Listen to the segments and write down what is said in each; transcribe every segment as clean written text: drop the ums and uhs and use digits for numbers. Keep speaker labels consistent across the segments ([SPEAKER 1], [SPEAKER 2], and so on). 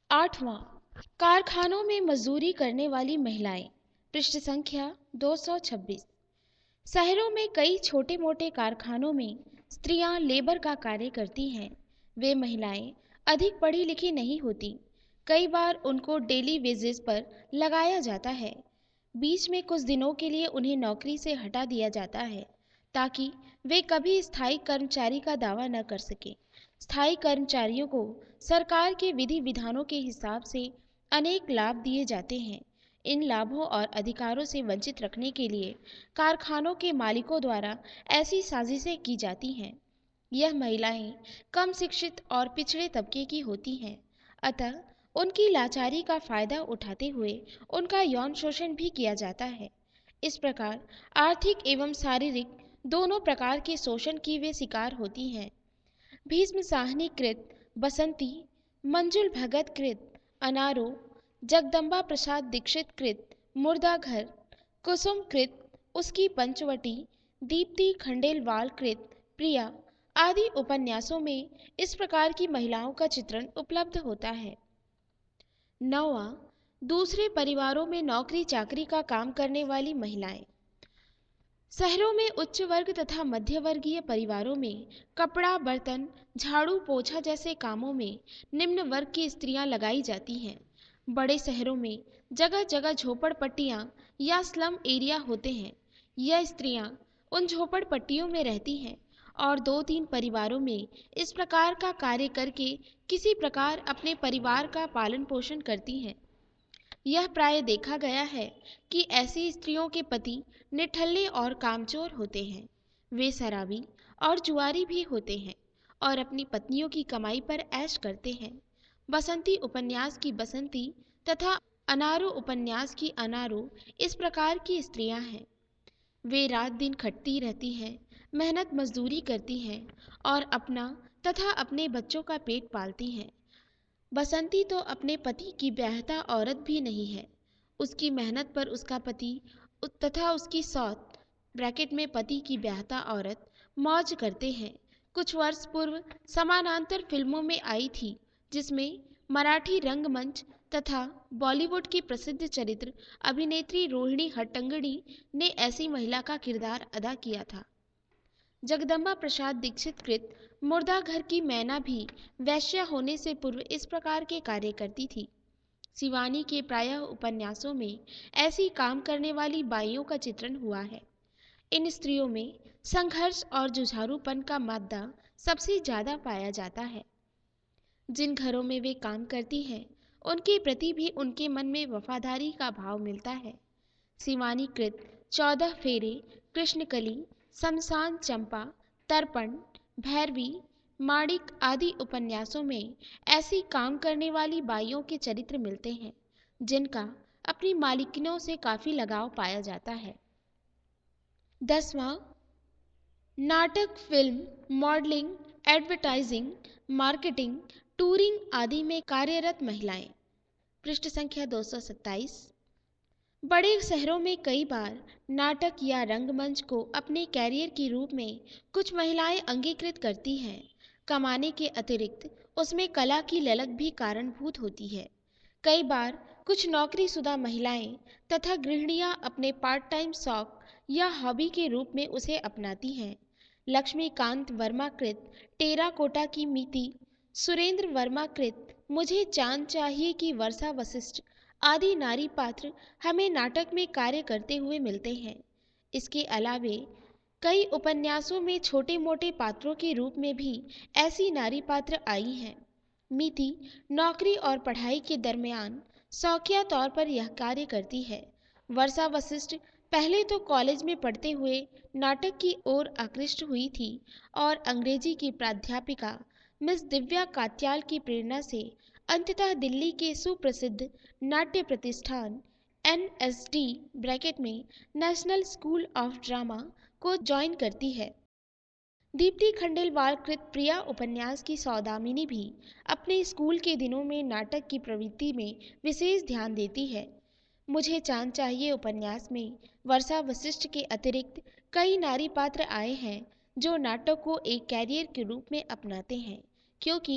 [SPEAKER 1] आठवां, कारखानों में मजदूरी करने वाली महिलाएं। पृष्ठ संख्या 226। शहरों में कई छोटे मोटे कारखानों में स्त्रियां लेबर का कार्य करती हैं। वे महिलाएं अधिक पढ़ी लिखी नहीं होती। कई बार उनको डेली वेजेस पर लगाया जाता है। बीच में कुछ दिनों के लिए उन्हें नौकरी से हटा दिया जाता है ताकि वे कभी स्थायी कर्मचारी का दावा न कर सकें। स्थायी कर्मचारियों को सरकार के विधि विधानों के हिसाब से अनेक लाभ दिए जाते हैं। इन लाभों और अधिकारों से वंचित रखने के लिए कारखानों के मालिकों द्वारा ऐसी साजिशें की जाती हैं। यह महिलाएं कम शिक्षित और पिछड़े तबके की होती हैं, अतः उनकी लाचारी का फायदा उठाते हुए उनका यौन शोषण भी किया जाता है। इस प्रकार आर्थिक एवं शारीरिक दोनों प्रकार के शोषण की वे शिकार होती हैं। भीष्म साहनी कृत बसंती, मंजुल भगत कृत अनारो, जगदम्बा प्रसाद दीक्षित कृत मुर्दाघर, कुसुम कृत उसकी पंचवटी, दीप्ति खंडेलवाल कृत प्रिया आदि उपन्यासों में इस प्रकार की महिलाओं का चित्रण उपलब्ध होता है। नौवां, दूसरे परिवारों में नौकरी चाकरी का काम करने वाली महिलाएं। शहरों में उच्च वर्ग तथा मध्य वर्गीय परिवारों में कपड़ा बर्तन झाड़ू पोछा जैसे कामों में निम्न वर्ग की स्त्रियां लगाई जाती हैं। बड़े शहरों में जगह जगह झोपड़पट्टियां या स्लम एरिया होते हैं। यह स्त्रियां उन झोपड़पट्टियों में रहती हैं और 2-3 परिवारों में इस प्रकार का कार्य करके किसी प्रकार अपने परिवार का पालन पोषण करती हैं। यह प्राय देखा गया है कि ऐसी स्त्रियों के पति निठल्ले और कामचोर होते हैं। वे शराबी और जुआरी भी होते हैं और अपनी पत्नियों की कमाई पर ऐश करते हैं। बसंती उपन्यास की बसंती तथा अनारो उपन्यास की अनारो इस प्रकार की स्त्रियां हैं। वे रात दिन खटती रहती हैं, मेहनत मजदूरी करती हैं और अपना तथा अपने बच्चों का पेट पालती हैं। बसंती तो अपने पति की ब्याहता औरत भी नहीं है। उसकी मेहनत पर उसका पति तथा उसकी सौत ब्रैकेट में पति की ब्याहता औरत मौज करते हैं। कुछ वर्ष पूर्व समानांतर फिल्मों में आई थी जिसमें मराठी रंगमंच तथा बॉलीवुड की प्रसिद्ध चरित्र अभिनेत्री रोहिणी हट्टंगडी ने ऐसी महिला का किरदार अदा किया था। जगदम्बा प्रसाद दीक्षित कृत मुर्दाघर की मैना भी वैश्या होने से पूर्व इस प्रकार के कार्य करती थी। शिवानी के प्रायः उपन्यासों में ऐसी काम करने वाली बाइयों का चित्रण हुआ है। इन स्त्रियों में संघर्ष और जुझारूपन का मादा सबसे ज्यादा पाया जाता है। जिन घरों में वे काम करती हैं उनके प्रति भी उनके मन में वफादारी का भाव मिलता है। शिवानी कृत 14 फेरे, कृष्णकली, शमशान चंपा, तर्पण, भैरवी, माणिक आदि उपन्यासों में ऐसी काम करने वाली बाइयों के चरित्र मिलते हैं जिनका अपनी मालिकिनों से काफी लगाव पाया जाता है। 10वां, नाटक, film, modelling, advertising, marketing, touring आदि में कार्यरत महिलाएं। पृष्ठ संख्या 227। बड़े शहरों में कई बार नाटक या रंगमंच को अपने कैरियर के रूप में कुछ महिलाएं अंगीकृत करती हैं। कमाने के अतिरिक्त उसमें कला की ललक भी कारणभूत होती है। कई बार कुछ नौकरीशुदा महिलाएं तथा गृहिणियां अपने पार्ट टाइम शौक या हॉबी के रूप में उसे अपनाती हैं। लक्ष्मीकांत वर्मा कृत टेराकोटा की मिति, सुरेंद्र वर्मा कृत मुझे चांद चाहिए की वर्षा वशिष्ठ आदि नारी पात्र हमें नाटक में कार्य करते हुए मिलते हैं। इसके अलावे कई उपन्यासों में छोटे मोटे पात्रों के रूप में भी ऐसी नारी पात्र आई हैं। मिति नौकरी और पढ़ाई के दरमियान शौकिया तौर पर यह कार्य करती है। वर्षा वशिष्ठ पहले तो कॉलेज में पढ़ते हुए नाटक की ओर आकृष्ट हुई थी और अंग्रेजी की प्राध्यापिका मिस दिव्या कात्याल की प्रेरणा से अंततः दिल्ली के सुप्रसिद्ध नाट्य प्रतिष्ठान NSD ब्रैकेट में नेशनल स्कूल ऑफ ड्रामा को ज्वाइन करती है। दीप्ति खंडेलवाल कृत प्रिया उपन्यास की सौदामिनी भी अपने स्कूल के दिनों में नाटक की प्रवृत्ति में विशेष ध्यान देती है। मुझे चांद चाहिए उपन्यास में वर्षा वशिष्ठ के अतिरिक्त कई नारी पात्र आए हैं जो नाटक को एक कैरियर के रूप में अपनाते हैं, क्योंकि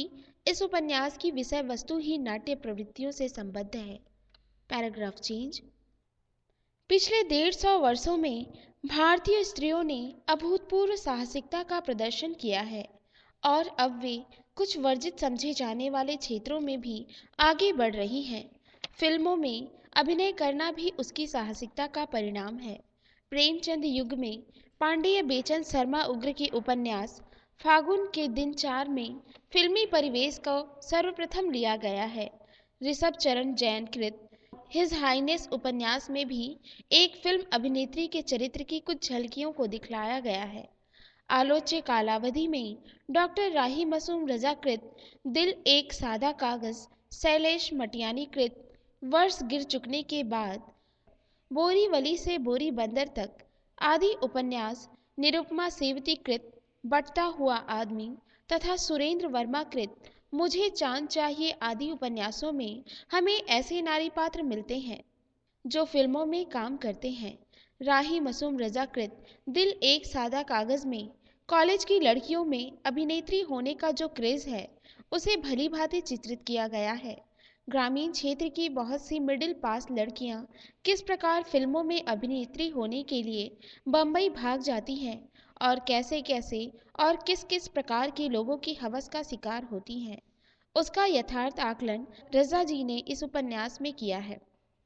[SPEAKER 1] इस उपन्यास की विषय वस्तु ही नाट्य प्रवृत्तियों से संबद्ध है। Paragraph change. पिछले 150 वर्षों में भारतीय स्त्रियों ने अभूतपूर्व साहसिकता का प्रदर्शन किया है और अब वे कुछ वर्जित समझे जाने वाले क्षेत्रों में भी आगे बढ़ रही हैं। फिल्मों में अभिनय करना भी उसकी साहसिकता का परिणाम है। प्रेमचंद युग में पांडेय बेचन शर्मा उग्र के उपन्यास फागुन के दिन 4 में फिल्मी परिवेश को सर्वप्रथम लिया गया है। ऋषभ चरण जैन कृत हिज हाइनेस उपन्यास में भी एक फिल्म अभिनेत्री के चरित्र की कुछ झलकियों को दिखलाया गया है। आलोच्य कालावधि में डॉक्टर राही मसूम रजा कृत दिल एक सादा कागज, शैलेश मटियानी कृत वर्ष गिर चुकने के बाद, बोरीवली से बोरी बंदर तक आदि उपन्यास, निरुपमा सेवती कृत बटता हुआ आदमी तथा सुरेंद्र वर्मा कृत मुझे चांद चाहिए आदि उपन्यासों में हमें ऐसे नारी पात्र मिलते हैं जो फिल्मों में काम करते हैं। राही मसूम रजा कृत दिल एक सादा कागज में कॉलेज की लड़कियों में अभिनेत्री होने का जो क्रेज है उसे भली भांति चित्रित किया गया है। ग्रामीण क्षेत्र की बहुत सी मिडिल पास लड़कियां किस प्रकार फिल्मों में अभिनेत्री होने के लिए बम्बई भाग जाती हैं और कैसे कैसे और किस किस प्रकार के लोगों की हवस का शिकार होती हैं, उसका यथार्थ आकलन रजा जी ने इस उपन्यास में किया है।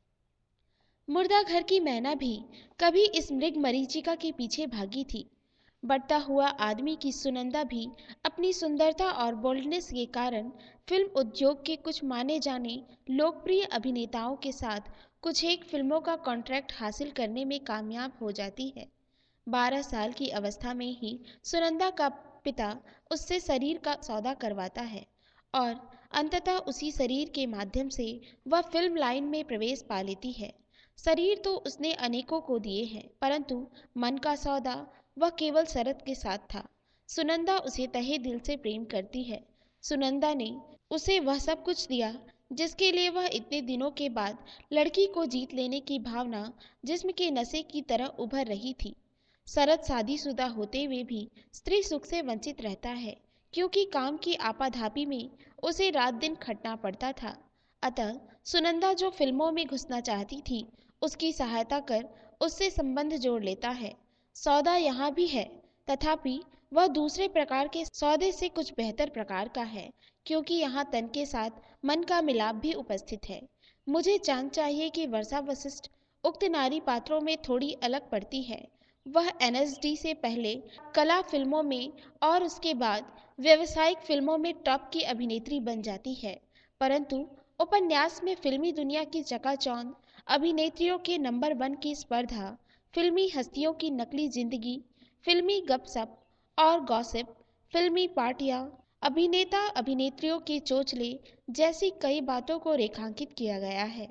[SPEAKER 1] मुर्दा घर की मैना भी कभी इस मृग मरीचिका के पीछे भागी थी। बढ़ता हुआ आदमी की सुनंदा भी अपनी सुंदरता और बोल्डनेस के कारण फिल्म उद्योग के कुछ माने जाने लोकप्रिय अभिनेताओं के साथ कुछ एक फिल्मों का कॉन्ट्रैक्ट हासिल करने में कामयाब हो जाती है। 12 साल की अवस्था में ही सुनंदा का पिता उससे शरीर का सौदा करवाता है और अंततः उसी शरीर के माध्यम से वह फिल्म लाइन में प्रवेश पा लेती है। शरीर तो उसने अनेकों को दिए हैं, परंतु मन का सौदा वह केवल शरद के साथ था। सुनंदा उसे तहे दिल से प्रेम करती है। सुनंदा ने उसे वह सब कुछ दिया जिसके लिए वह इतने दिनों के बाद लड़की को जीत लेने की भावना जिस्म के नशे की तरह उभर रही थी। शरद शादीशुदा होते हुए भी स्त्री सुख से वंचित रहता है क्योंकि काम की आपाधापी में उसे रात दिन खटना पड़ता था। अतः सुनंदा जो फिल्मों में घुसना चाहती थी उसकी सहायता कर उससे संबंध जोड़ लेता है। सौदा यहाँ भी है, तथापि वह दूसरे प्रकार के सौदे से कुछ बेहतर प्रकार का है क्योंकि यहाँ तन के साथ मन का मिलाप भी उपस्थित है। मुझे चांद चाहिए कि वर्षा वशिष्ठ उक्त नारी पात्रों में थोड़ी अलग पड़ती है। वह एनएसडी से पहले कला फिल्मों में और उसके बाद व्यावसायिक फिल्मों में टॉप की अभिनेत्री बन जाती है, परंतु उपन्यास में फिल्मी दुनिया की चकाचौंध, अभिनेत्रियों के नंबर 1 की स्पर्धा, फिल्मी हस्तियों की नकली जिंदगी, फिल्मी गपशप और गॉसिप, फिल्मी पार्टियां, अभिनेता अभिनेत्रियों के चोचले जैसी कई बातों को रेखांकित किया गया है।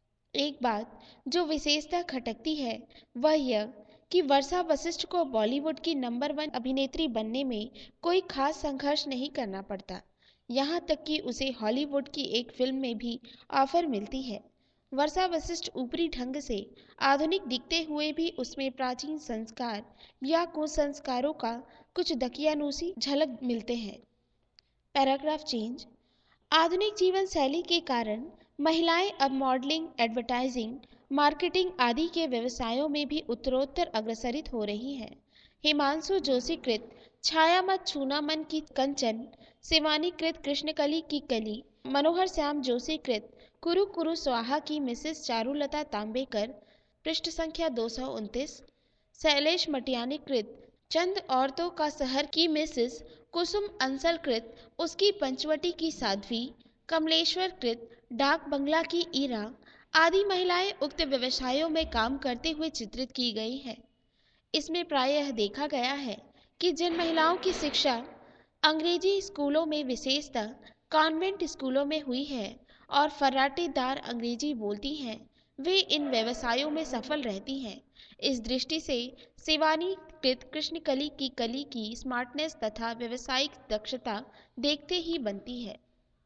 [SPEAKER 1] एक बात जो विशेषतः खटकती है वह यह कि वर्षा वशिष्ठ को बॉलीवुड की नंबर 1 अभिनेत्री बनने में कोई खास संघर्ष नहीं करना पड़ता। यहाँ तक कि उसे हॉलीवुड की एक फिल्म में भी ऑफर मिलती है। वर्षा वशिष्ठ ऊपरी ढंग से आधुनिक दिखते हुए भी उसमें प्राचीन संस्कार या कुसंस्कारों का कुछ दकियानूसी झलक मिलते हैं। Paragraph change. आधुनिक जीवन शैली के कारण महिलाएं अब मॉडलिंग, एडवर्टाइजिंग, मार्केटिंग आदि के व्यवसायों में भी उत्तरोत्तर अग्रसरित हो रही हैं। हिमांशु जोशी कृत छाया मत छूना मन की कंचन, शिवानी कृत कृष्णकली की कली, मनोहर श्याम जोशी कृत कुरु कुरु स्वाहा की मिसेस चारुलता तांबेकर, पृष्ठ संख्या 229, शैलेश मटियानी कृत चंद औरतों का शहर की मिसेस कुसुम अंसल कृत उसकी पंचवटी की साध्वी, कमलेश्वर कृत डाक बंगला की ईरा आदि महिलाएं उक्त व्यवसायों में काम करते हुए चित्रित की गई हैं। इसमें प्रायः देखा गया है कि जिन महिलाओं की शिक्षा अंग्रेजी स्कूलों में, विशेषतः कॉन्वेंट स्कूलों में हुई है और फर्राटेदार अंग्रेजी बोलती हैं, वे इन व्यवसायों में सफल रहती हैं। इस दृष्टि से शिवानी कृत कृष्णकली की कली की स्मार्टनेस तथा व्यवसायिक दक्षता देखते ही बनती है।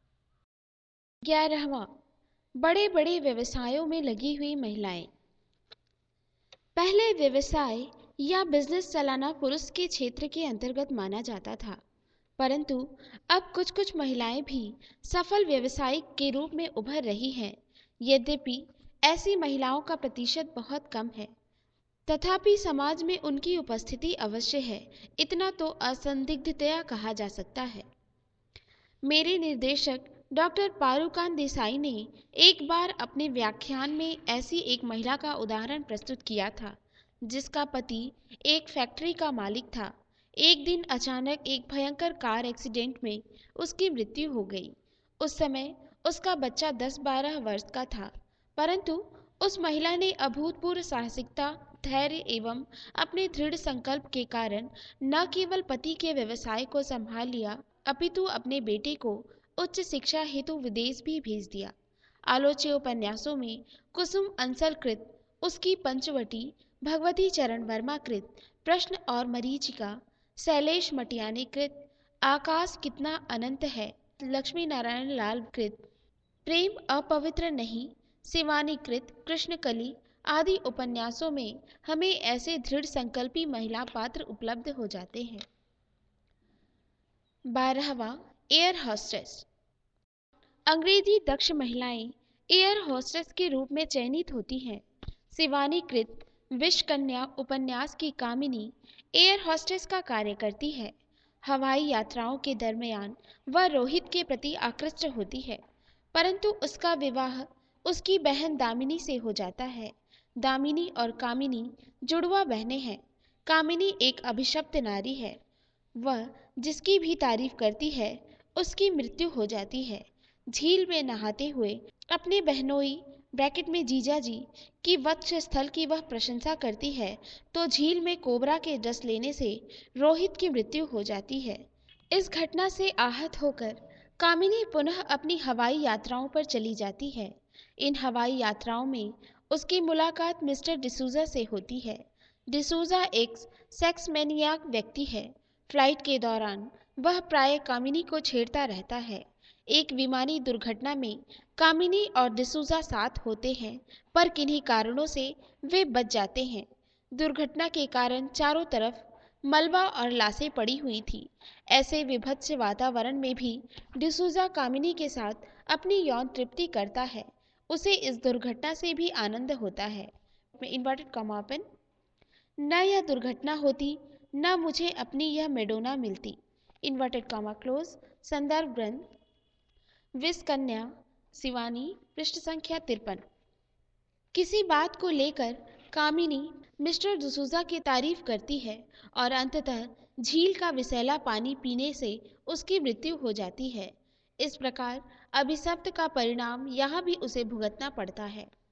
[SPEAKER 1] 11वां, बड़े बड़े व्यवसायों में लगी हुई महिलाएं। पहले व्यवसाय या बिजनेस चलाना पुरुष के क्षेत्र के अंतर्गत माना जाता था, परंतु अब कुछ कुछ महिलाएं भी सफल व्यवसायिक के रूप में उभर रही हैं। यद्यपि ऐसी महिलाओं का प्रतिशत बहुत कम है, तथापि समाज में उनकी उपस्थिति अवश्य है, इतना तो असंदिग्धतया कहा जा सकता है। मेरे निर्देशक डॉक्टर पारुकान देसाई ने एक बार अपने व्याख्यान में ऐसी एक महिला का उदाहरण प्रस्तुत किया था, जिसका पति एक फैक्ट्री का मालिक था। एक दिन अचानक एक भयंकर कार एक्सीडेंट में उसकी मृत्यु हो गई। उस समय उसका बच्चा 10-12 वर्ष का था, परंतु उस महिला ने अभूतपूर्व साहसिकता, धैर्य एवं अपने दृढ़ संकल्प के कारण न केवल पति के व्यवसाय को संभाल लिया, अपितु अपने बेटे को उच्च शिक्षा हेतु विदेश भी भेज दिया। आलोच्य उपन्यासों में कुसुम अंसल कृत, उसकी पंचवटी, भगवती चरण वर्मा कृत प्रश्न और मरीचिका, शैलेश मटियानी कृत आकाश कितना अनंत है, लक्ष्मी नारायण लाल कृत प्रेम अपवित्र नहीं, शिवानी कृत कृष्णकली आदि उपन्यासों में हमें ऐसे दृढ़ संकल्पी महिला पात्र उपलब्ध हो जाते हैं। 12वां, एयर हॉस्टेस। अंग्रेजी दक्ष महिलाएं एयर हॉस्टेस के रूप में चयनित होती हैं। शिवानी कृत विष कन्या उपन्यास की कामिनी एयर हॉस्टेस का कार्य करती है। हवाई यात्राओं के दरमियान वह रोहित के प्रति आकृष्ट होती है, परंतु उसका विवाह उसकी बहन दामिनी से हो जाता है। दामिनी और कामिनी जुड़वा बहनें हैं। कामिनी एक अभिशप्त नारी है। वह जिसकी भी तारीफ करती है उसकी मृत्यु हो जाती है। झील में नहाते हुए अपने बहनोई ब्रैकेट में जीजाजी की वक्ष स्थल की वह प्रशंसा करती है, तो झील में कोबरा के रस लेने से रोहित की मृत्यु हो जाती है। इस घटना से आहत होकर कामिनी पुनः अपनी हवाई यात्राओं पर चली जाती है। इन हवाई यात्राओं में उसकी मुलाकात मिस्टर डिसूजा से होती है। डिसूजा एक सेक्स मैनियाक व्यक्ति है। फ्लाइट के दौरान वह प्राय कामिनी को छेड़ता रहता है। एक विमानी दुर्घटना में कामिनी और डिसूजा साथ होते हैं, पर किन्हीं कारणों से वे बच जाते हैं। दुर्घटना के कारण चारों तरफ मलबा और लाशें पड़ी हुई थी। ऐसे विभत्स वातावरण में भी डिसूजा कामिनी के साथ अपनी यौन तृप्ति करता है। उसे इस दुर्घटना से भी आनंद होता है। इन्वर्टेड कॉमा ओपन, न यह दुर्घटना होती न मुझे अपनी यह मेडोना मिलती। Inverted comma close. संदर्भ ग्रंथ विष कन्या, शिवानी, पृष्ठ संख्या 53। किसी बात को लेकर कामिनी मिस्टर डिसूजा की तारीफ करती है और अंततः झील का विषैला पानी पीने से उसकी मृत्यु हो जाती है। इस प्रकार अभिशप्त का परिणाम यहाँ भी उसे भुगतना पड़ता है।